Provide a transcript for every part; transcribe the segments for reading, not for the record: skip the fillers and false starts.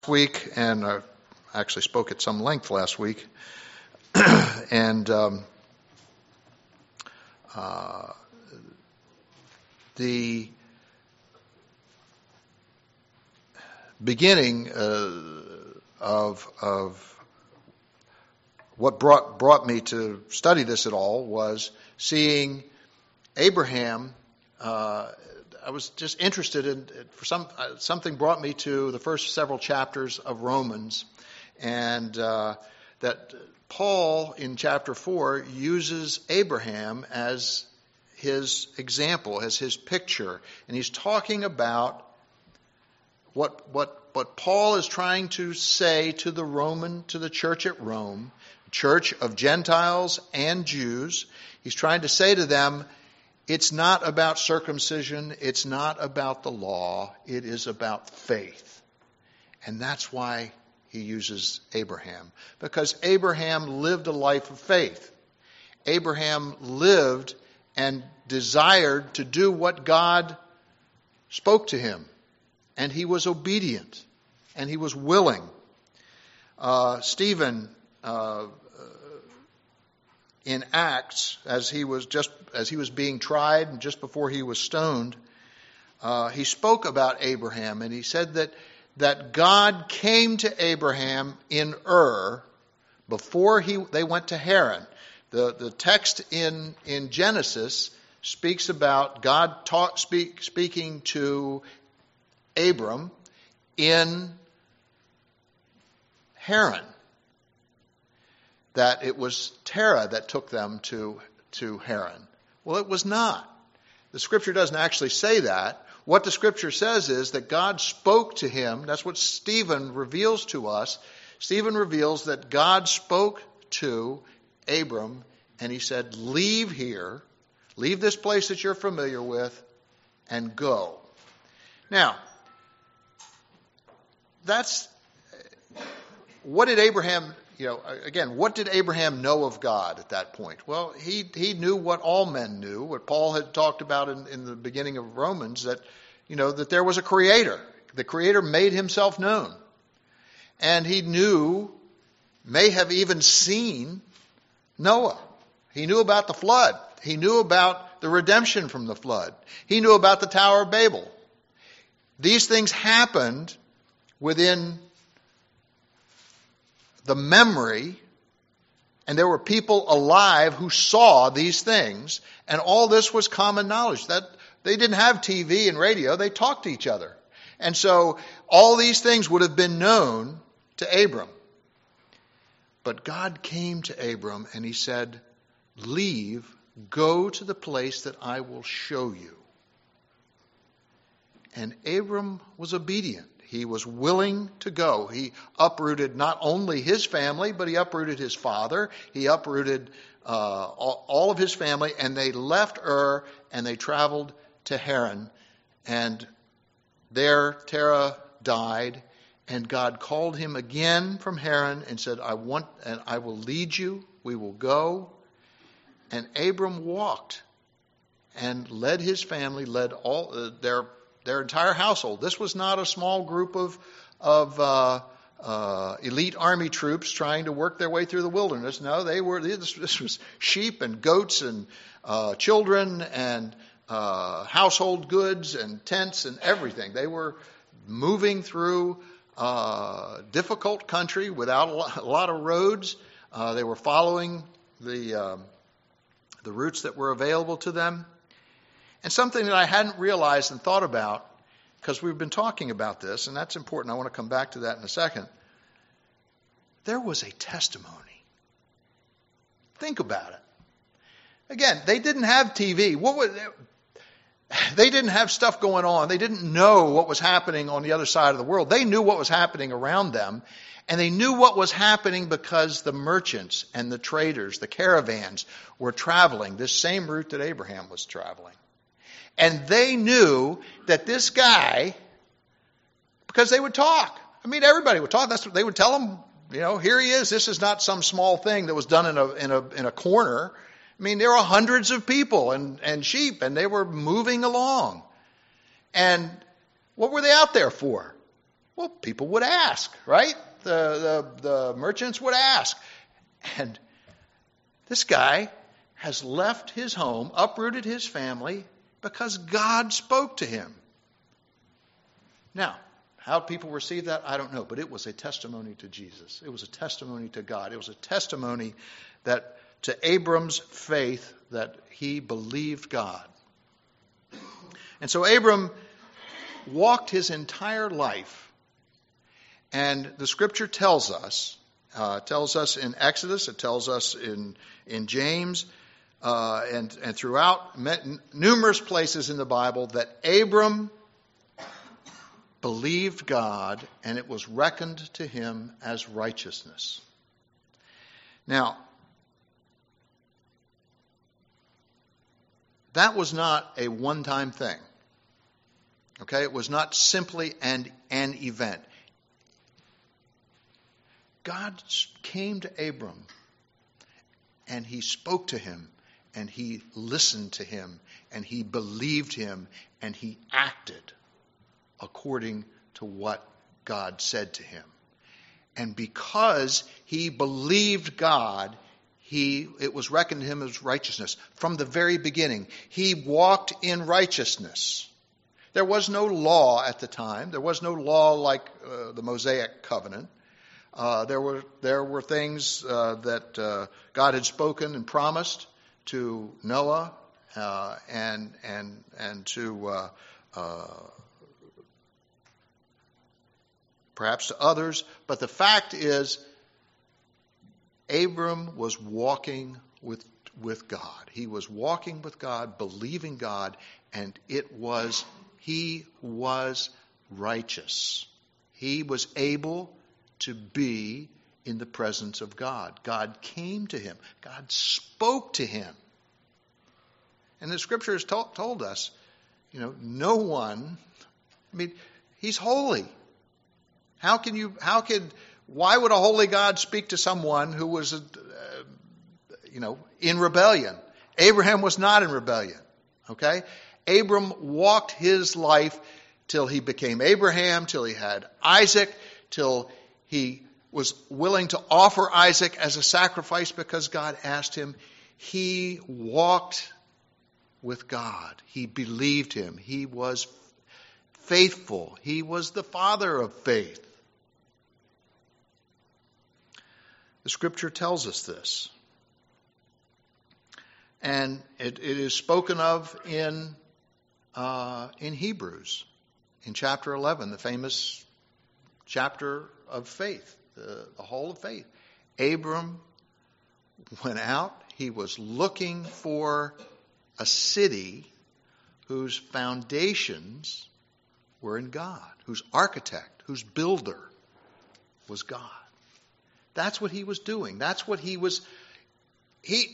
Week, and I actually spoke at some length last week, and the beginning of what brought me to study this at all was seeing Abraham. I was just interested in, something brought me to the first several chapters of Romans, and that Paul in chapter 4 uses Abraham as his example, as his picture, and he's talking about what Paul is trying to say to the church at Rome, church of Gentiles and Jews. He's trying to say to them, it's not about circumcision. It's not about the law. It is about faith. And that's why he uses Abraham. Because Abraham lived a life of faith. Abraham lived and desired to do what God spoke to him. And he was obedient. And he was willing. Stephen, in Acts, as he was being tried and just before he was stoned, he spoke about Abraham, and he said that God came to Abraham in Ur before they went to Haran. The text in Genesis speaks about God speaking to Abram in Haran. That it was Terah that took them to Haran. Well, it was not. The Scripture doesn't actually say that. What the Scripture says is that God spoke to him. That's what Stephen reveals to us. Stephen reveals that God spoke to Abram, and he said, leave here, leave this place that you're familiar with, and go. Now, what did Abraham... what did Abraham know of God at that point? Well, he knew what all men knew, what Paul had talked about in the beginning of Romans, that there was a creator. The creator made himself known. And he may have even seen Noah. He knew about the flood. He knew about the redemption from the flood. He knew about the Tower of Babel. These things happened within the memory, and there were people alive who saw these things, and all this was common knowledge. That they didn't have TV and radio, they talked to each other. And so all these things would have been known to Abram. But God came to Abram and he said, leave, go to the place that I will show you. And Abram was obedient. He was willing to go. He uprooted not only his family, but he uprooted his father. He uprooted all of his family, and they left Ur, and they traveled to Haran. And there Terah died, and God called him again from Haran and said, I will lead you. We will go. And Abram walked and led his family, led all their entire household. This was not a small group of elite army troops trying to work their way through the wilderness. No, this was sheep and goats and children and household goods and tents and everything. They were moving through difficult country without a lot of roads. They were following the routes that were available to them. And something that I hadn't realized and thought about, because we've been talking about this, and that's important. I want to come back to that in a second. There was a testimony. Think about it. Again, they didn't have TV. They didn't have stuff going on. They didn't know what was happening on the other side of the world. They knew what was happening around them. And they knew what was happening because the merchants and the traders, the caravans, were traveling this same route that Abraham was traveling. And they knew that this guy, because they would talk. I mean, everybody would talk. That's what they would tell him. Here he is. This is not some small thing that was done in a corner. I mean, there were hundreds of people and sheep, and they were moving along. And what were they out there for? Well, people would ask, right? The merchants would ask. And this guy has left his home, uprooted his family, because God spoke to him. Now, how people receive that, I don't know, but it was a testimony to Jesus. It was a testimony to God. It was a testimony that to Abram's faith that he believed God. And so Abram walked his entire life, and the Scripture tells us in Exodus, it tells us in James, and throughout numerous places in the Bible that Abram believed God, and it was reckoned to him as righteousness. Now, that was not a one-time thing. Okay? It was not simply an event. God came to Abram, and he spoke to him, and he listened to him, and he believed him, and he acted according to what God said to him. And because he believed God, it was reckoned to him as righteousness. From the very beginning, he walked in righteousness. There was no law at the time. There was no law like the Mosaic covenant. There were things that God had spoken and promised to Noah and to perhaps to others. But the fact is, Abram was walking with God. He was walking with God, believing God, and he was righteous. He was able to be in the presence of God. God came to him. God spoke to him. And the Scripture has told us, no one, he's holy. Why would a holy God speak to someone who was, in rebellion? Abraham was not in rebellion. Okay? Abram walked his life till he became Abraham, till he had Isaac, till he was willing to offer Isaac as a sacrifice because God asked him. He walked with God. He believed him. He was faithful. He was the father of faith. The Scripture tells us this. And it is spoken of in Hebrews, in chapter 11, the famous chapter of faith, the hall of faith. Abram went out. He was looking for a city whose foundations were in God, whose architect, whose builder was God. That's what he was doing. That's what he was. He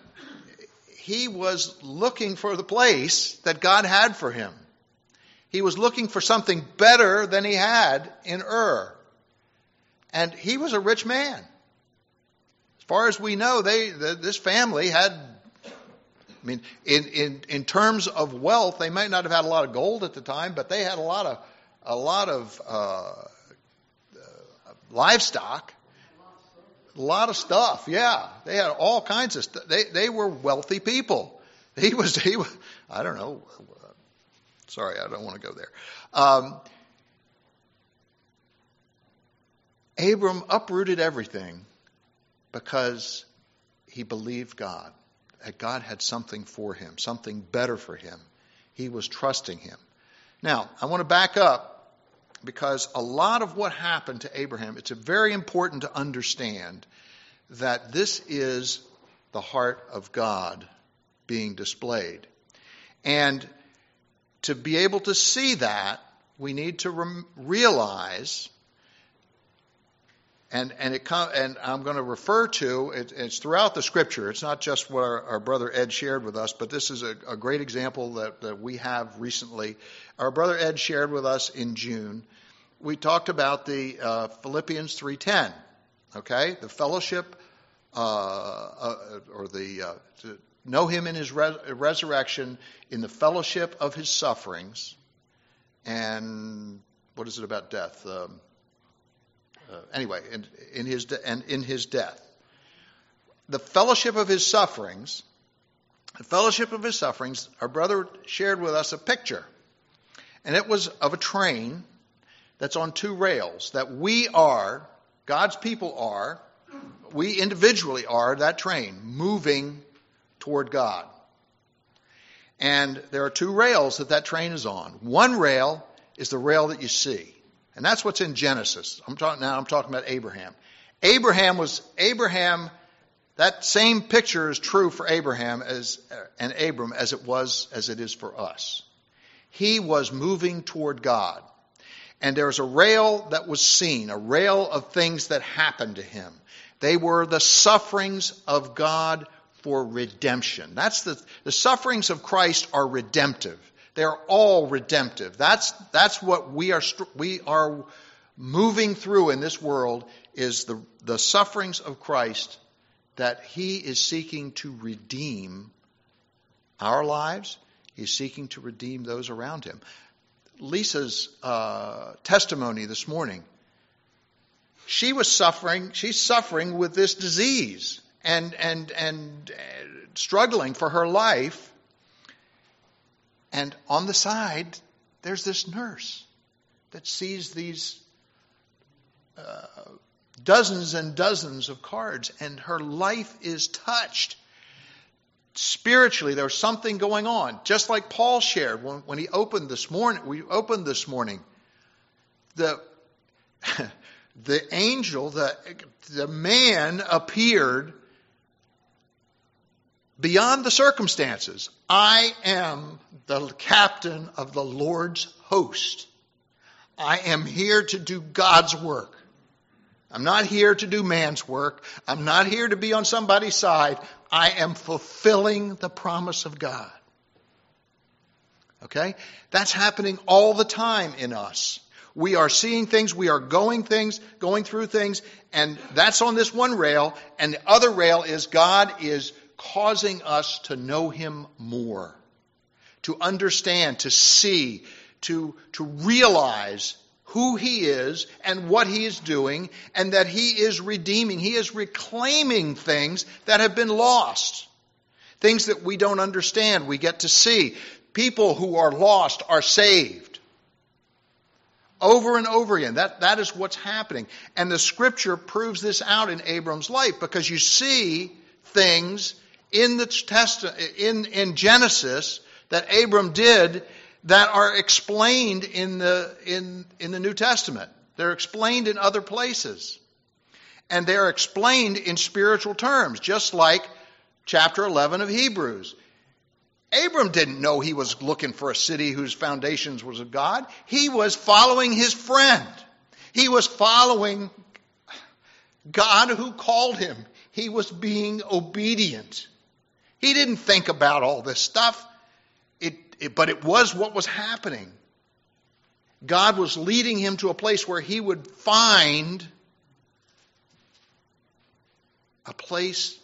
was looking for the place that God had for him. He was looking for something better than he had in Ur. And he was a rich man. As far as we know, this family had, in terms of wealth, they might not have had a lot of gold at the time, but they had a lot of livestock. A lot of stuff, yeah. They had all kinds of stuff. They were wealthy people. He was, I don't know. Sorry, I don't want to go there. Abram uprooted everything because he believed God. That God had something for him, something better for him. He was trusting him. Now, I want to back up because a lot of what happened to Abraham, it's very important to understand that this is the heart of God being displayed. And to be able to see that, we need to realize, and I'm going to refer to, it's throughout the Scripture. It's not just what our brother Ed shared with us, but this is a great example that we have recently. Our brother Ed shared with us in June. We talked about the Philippians 3:10, okay? The fellowship, to know him in his resurrection, in the fellowship of his sufferings, and what is it about death? Anyway, in his death, the fellowship of his sufferings. The fellowship of his sufferings. Our brother shared with us a picture, and it was of a train that's on two rails. That we are, God's people are, we individually are that train moving toward God. And there are two rails that train is on. One rail is the rail that you see. And that's what's in Genesis. I'm talking about Abraham. Abraham, that same picture is true for Abraham and Abram as it is for us. He was moving toward God. And there's a rail that was seen, a rail of things that happened to him. They were the sufferings of God for redemption. That's the sufferings of Christ are redemptive. They're all redemptive. That's what we are moving through in this world, is the sufferings of Christ, that he is seeking to redeem our lives. He's seeking to redeem those around him. Lisa's testimony this morning, she's suffering with this disease and struggling for her life. And on the side, there's this nurse that sees these dozens and dozens of cards, and her life is touched. Spiritually, there's something going on. Just like Paul shared when he opened this morning. We opened this morning. The angel, the man appeared beyond the circumstances. I am the captain of the Lord's host. I am here to do God's work. I'm not here to do man's work. I'm not here to be on somebody's side. I am fulfilling the promise of God. Okay? That's happening all the time in us. We are seeing things, we are going through things, and that's on this one rail, and the other rail is God is causing us to know him more, to understand, to see, to realize who he is and what he is doing, and that he is redeeming, he is reclaiming things that have been lost. Things that we don't understand, we get to see. People who are lost are saved. Over and over again. That is what's happening. And the scripture proves this out in Abram's life, because you see things in the in Genesis that Abram did that are explained in the New Testament. They're explained in other places. And they're explained in spiritual terms, just like chapter 11 of Hebrews. Abram didn't know he was looking for a city whose foundations was of God. He was following his friend. He was following God who called him. He was being obedient. He didn't think about all this stuff. But it was what was happening. God was leading him to a place where he would find a place,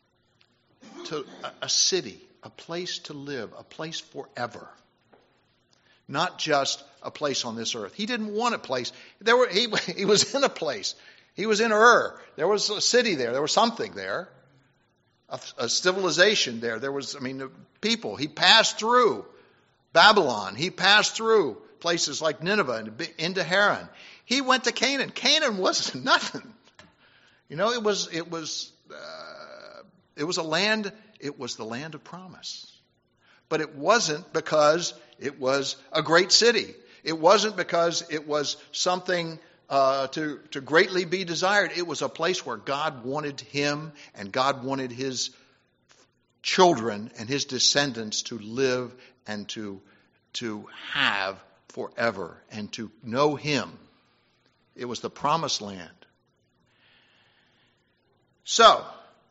a city, a place to live, a place forever. Not just a place on this earth. He didn't want a place. He was in a place. He was in Ur. There was a city there. There was something there. A civilization there. There was, people. He passed through Babylon. He passed through places like Nineveh and into Haran. He went to Canaan. Canaan was nothing. It was a land. It was the land of promise. But it wasn't because it was a great city. It wasn't because it was something to greatly be desired. It was a place where God wanted him and God wanted his children and his descendants to live and to have forever and to know him. It was the promised land. So,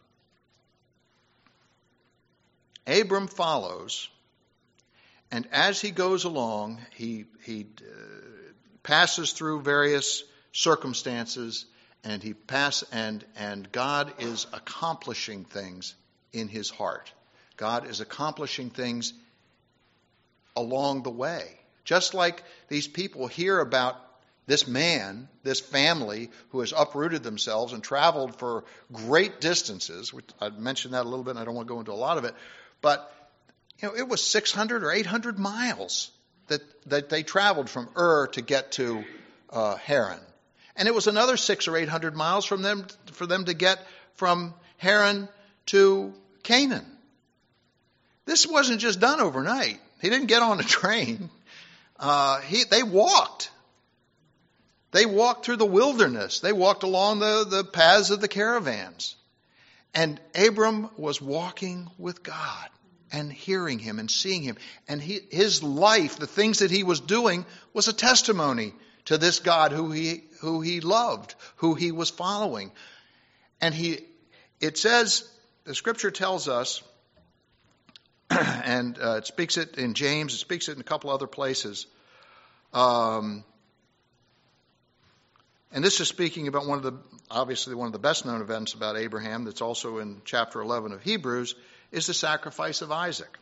Abram follows, and as he goes along, he passes through various circumstances, and God is accomplishing things in his heart. God is accomplishing things along the way. Just like these people hear about this man, this family who has uprooted themselves and traveled for great distances. I mentioned that a little bit, and I don't want to go into a lot of it. But it was 600 or 800 miles that they traveled from Ur to get to Haran. And it was another 600 or 800 miles for them to get from Haran to Canaan. This wasn't just done overnight. He didn't get on a train. They walked. They walked through the wilderness. They walked along the paths of the caravans. And Abram was walking with God and hearing him and seeing him. And his life, the things that he was doing, was a testimony to this God who he loved, who he was following. And it says, the scripture tells us, and it speaks it in James, it speaks it in a couple other places. And this is speaking about obviously one of the best known events about Abraham that's also in chapter 11 of Hebrews, is the sacrifice of Isaac.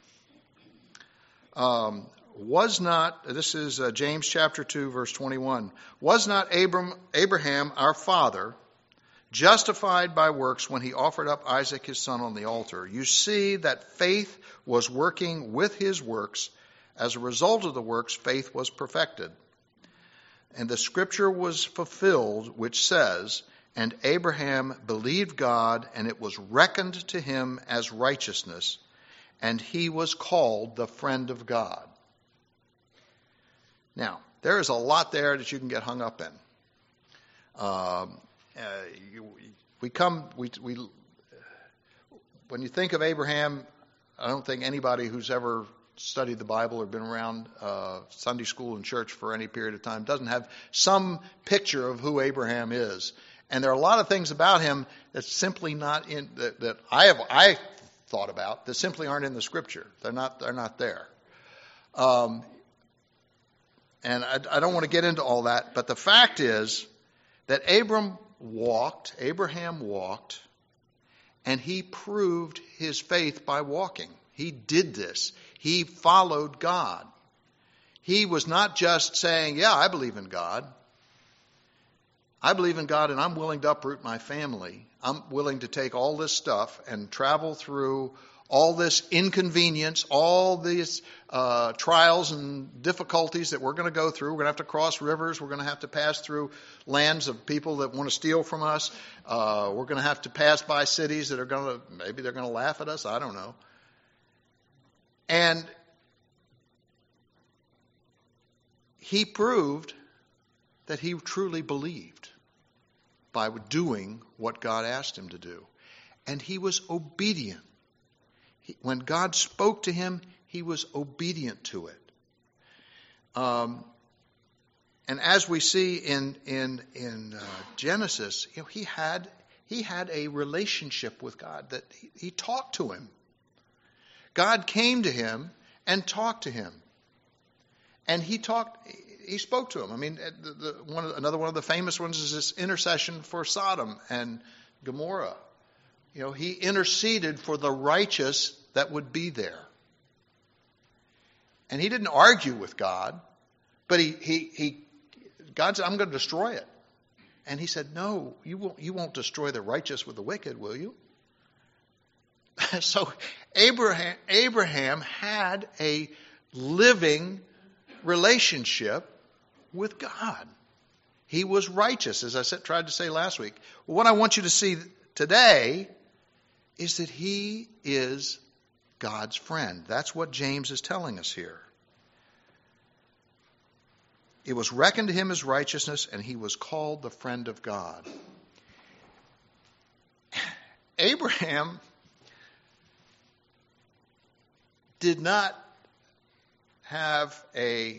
This is James chapter 2, verse 21. Was not Abraham our father justified by works when he offered up Isaac his son on the altar? You see that faith was working with his works. As a result of the works, faith was perfected. And the scripture was fulfilled, which says, and Abraham believed God, and it was reckoned to him as righteousness, and he was called the friend of God. Now, there is a lot there that you can get hung up in. When you think of Abraham, I don't think anybody who's ever studied the Bible or been around Sunday school and church for any period of time doesn't have some picture of who Abraham is. And there are a lot of things about him that's simply not in that I thought about that simply aren't in the scripture. They're not there. And I don't want to get into all that, but the fact is that Abraham walked, and he proved his faith by walking. He did this. He followed God. He was not just saying, yeah, I believe in God. I believe in God and I'm willing to uproot my family. I'm willing to take all this stuff and travel through all this inconvenience, all these trials and difficulties that we're going to go through. We're going to have to cross rivers. We're going to have to pass through lands of people that want to steal from us. We're going to have to pass by cities that are maybe they're going to laugh at us. I don't know. And he proved that he truly believed by doing what God asked him to do. And he was obedient. When God spoke to him, he was obedient to it. And as we see in Genesis, he had a relationship with God that he talked to him. God came to him and talked to him. And he spoke to him. I mean, another one of the famous ones is this intercession for Sodom and Gomorrah. He interceded for the righteous that would be there. And he didn't argue with God, but God said, I'm going to destroy it. And he said, no, you won't destroy the righteous with the wicked, will you? So Abraham had a living relationship with God. He was righteous, as I tried to say last week. Well, what I want you to see today is that he is God's friend. That's what James is telling us here. It was reckoned to him as righteousness, and he was called the friend of God. Abraham did not have I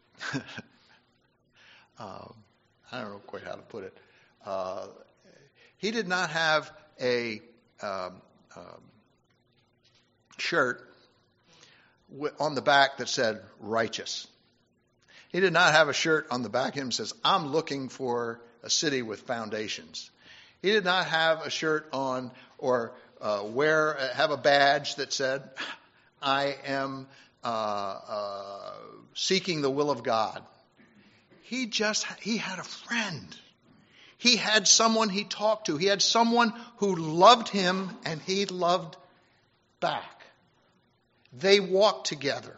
don't know quite how to put it. He did not have a shirt on the back that said righteous. He did not have a shirt on the back of him that says, I'm looking for a city with foundations. He did not have a shirt on or have a badge that said, I am seeking the will of God. he had a friend. He had someone he talked to. He had someone who loved him and he loved back. They walked together.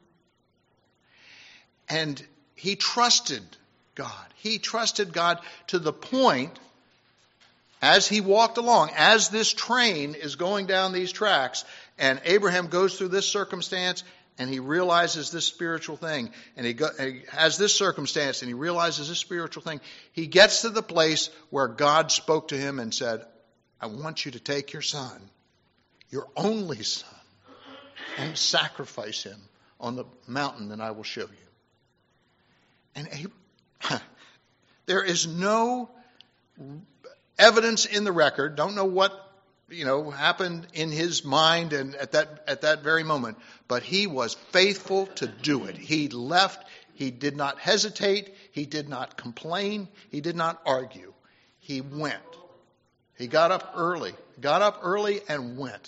And he trusted God. He trusted God to the point, as he walked along, as this train is going down these tracks, and Abraham goes through this circumstance, and he realizes this spiritual thing, and he has this circumstance, and he realizes this spiritual thing. He gets to the place where God spoke to him and said, I want you to take your son, your only son, and sacrifice him on the mountain that I will show you. And there is no evidence in the record, don't know what happened in his mind and at that very moment, but he was faithful to do it. He left. He did not hesitate. He did not complain. He did not argue. He went. He got up early and went.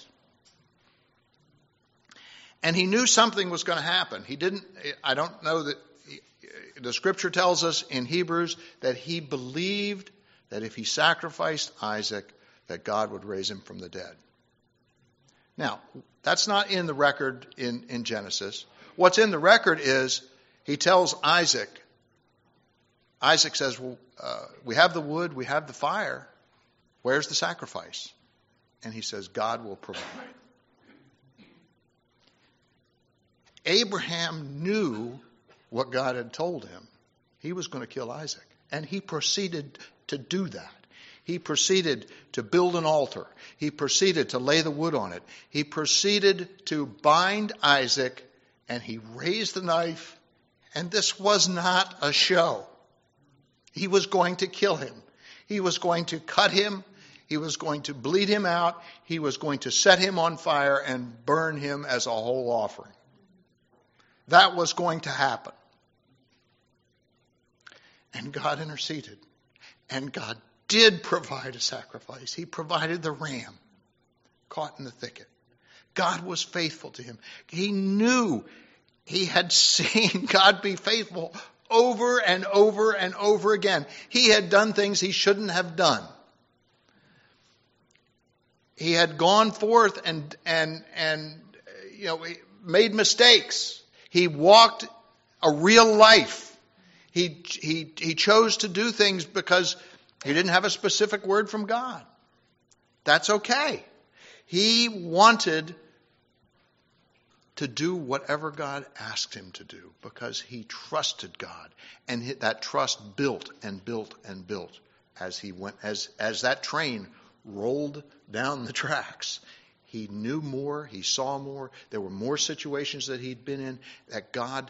And he knew something was going to happen. I don't know that the scripture tells us in Hebrews that he believed that if he sacrificed Isaac, that God would raise him from the dead. Now, that's not in the record in Genesis. What's in the record is he tells Isaac says, well, we have the wood, we have the fire. Where's the sacrifice? And he says, God will provide. Abraham knew what God had told him. He was going to kill Isaac. And he proceeded to do that. He proceeded to build an altar. He proceeded to lay the wood on it. He proceeded to bind Isaac, and he raised the knife, and this was not a show. He was going to kill him. He was going to cut him. He was going to bleed him out. He was going to set him on fire and burn him as a whole offering. That was going to happen. And God interceded. And God did provide a sacrifice. He provided the ram caught in the thicket. God was faithful to him. He knew he had seen God be faithful over and over and over again. He had done things he shouldn't have done. He had gone forth and made mistakes. He walked a real life. He chose to do things because he didn't have a specific word from God. That's okay. He wanted to do whatever God asked him to do because he trusted God. And that trust built and built and built as he went, as that train rolled down the tracks. He knew more. He saw more. There were more situations that he'd been in that God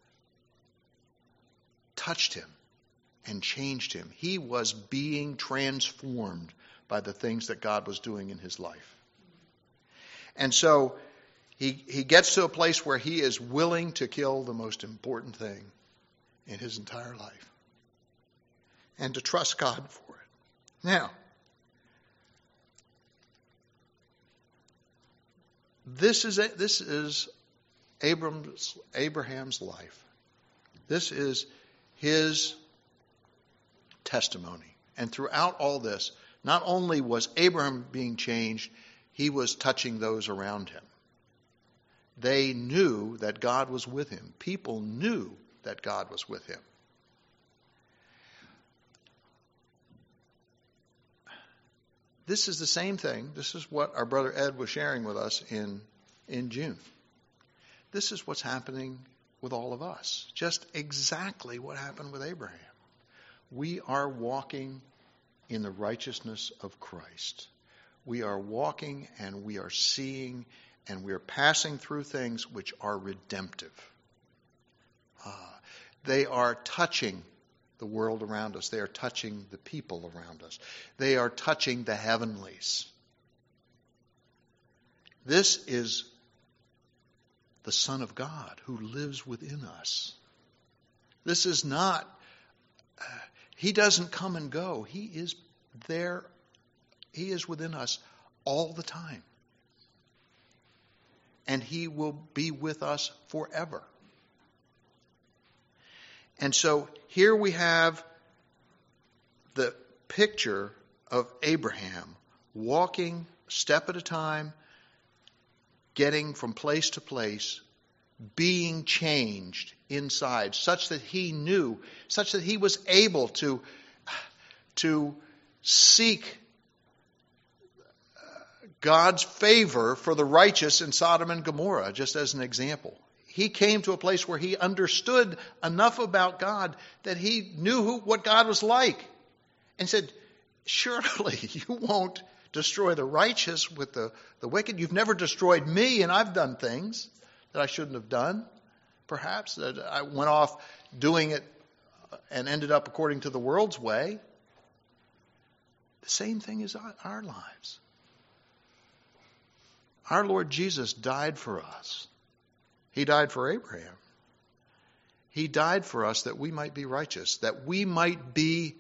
touched him and changed him. He was being transformed by the things that God was doing in his life. And so he gets to a place where he is willing to kill the most important thing in his entire life and to trust God for it. Now, this is Abraham's life. This is his testimony. And throughout all this, not only was Abraham being changed, he was touching those around him. They knew that God was with him. People knew that God was with him. This is the same thing. This is what our brother Ed was sharing with us in June. This is what's happening with all of us. Just exactly what happened with Abraham. We are walking in the righteousness of Christ. We are walking and we are seeing and we are passing through things which are redemptive. They are touching the world around us. They are touching the people around us. They are touching the heavenlies. This is the Son of God who lives within us. This is not, he doesn't come and go. He is there. He is within us all the time. And he will be with us forever. And so here we have the picture of Abraham walking step at a time, getting from place to place, being changed inside, such that he knew, such that he was able to seek God's favor for the righteous in Sodom and Gomorrah, just as an example. He came to a place where he understood enough about God that he knew what God was like, and said, surely you won't destroy the righteous with the wicked. You've never destroyed me, and I've done things that I shouldn't have done, perhaps, that I went off doing it and ended up according to the world's way. The same thing is our lives. Our Lord Jesus died for us. He died for Abraham. He died for us that we might be righteous, that we might be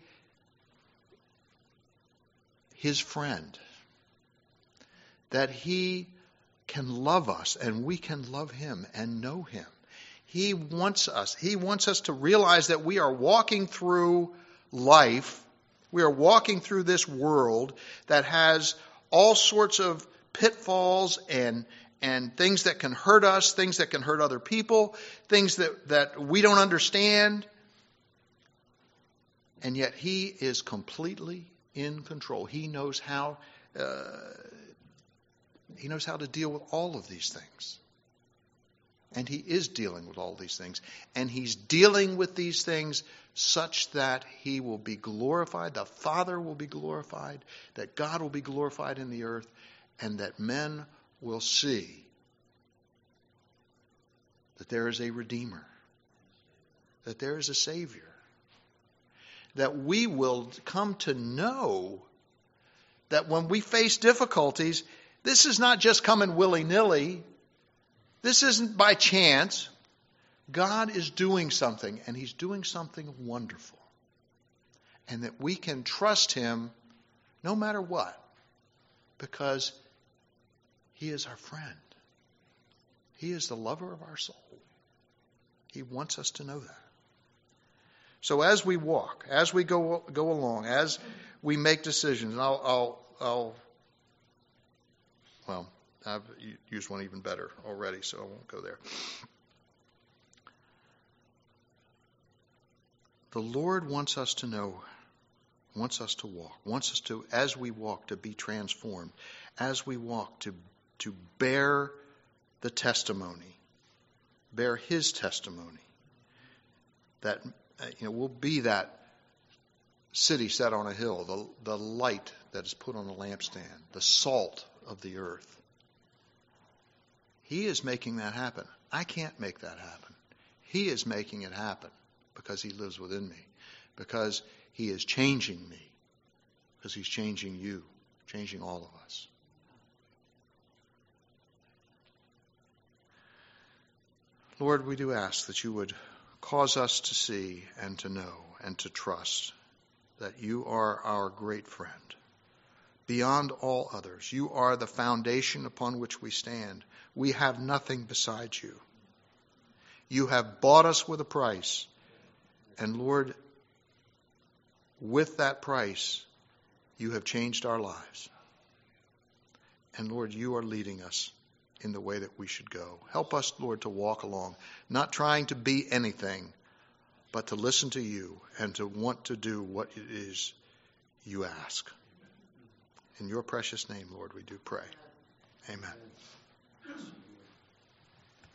his friend, that he can love us and we can love him and know him. He wants us to realize that we are walking through life. We are walking through this world that has all sorts of pitfalls and things that can hurt us, things that can hurt other people, things that we don't understand. And yet he is completely in control. He knows how to deal with all of these things. And he is dealing with all these things. And he's dealing with these things such that he will be glorified, the Father will be glorified, that God will be glorified in the earth, and that men will see that there is a Redeemer, that there is a Savior, that we will come to know that when we face difficulties, this is not just coming willy-nilly. This isn't by chance. God is doing something, and he's doing something wonderful. And that we can trust him no matter what, because he is our friend. He is the lover of our soul. He wants us to know that. So as we walk, as we go along, as we make decisions, and I've used one even better already, so I won't go there. The Lord wants us to know, wants us to walk, wants us to, as we walk, to be transformed, as we walk, to bear the testimony, bear his testimony, that we'll be that city set on a hill, the light that is put on the lampstand, the salt of the earth. He is making that happen. I can't make that happen. He is making it happen because he lives within me, because he is changing me, because he's changing you, changing all of us. Lord, we do ask that you would cause us to see and to know and to trust that you are our great friend. Beyond all others, you are the foundation upon which we stand. We have nothing besides you. You have bought us with a price. And Lord, with that price, you have changed our lives. And Lord, you are leading us in the way that we should go. Help us, Lord, to walk along, not trying to be anything, but to listen to you and to want to do what it is you ask. In your precious name, Lord, we do pray. Amen.